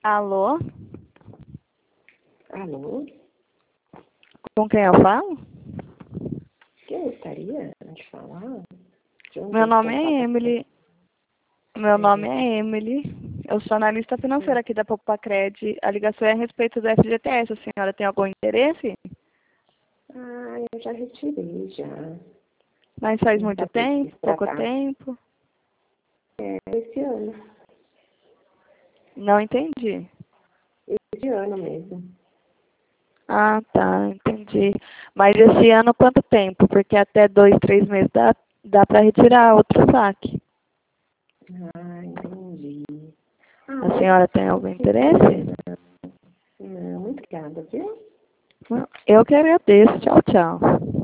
Alô? Alô? Com quem eu falo? Quem gostaria de falar? De onde Meu eu nome estou é falando? Emily. Meu nome é Emily. Eu sou analista financeira aqui da Popacred. A ligação é a respeito do FGTS. A senhora tem algum interesse? Ah, eu já retirei, já. Mas faz Não muito sabia do que tempo? se Pouco tratava. tempo? É, esse ano. Não entendi. Esse ano mesmo. Ah, tá, entendi. Mas esse ano quanto tempo? Porque até 2, 3 meses dá para retirar outro saque. Ah, entendi. Ah, A mas senhora tem algum interesse? não, muito obrigada, viu? Eu que agradeço. Tchau, tchau.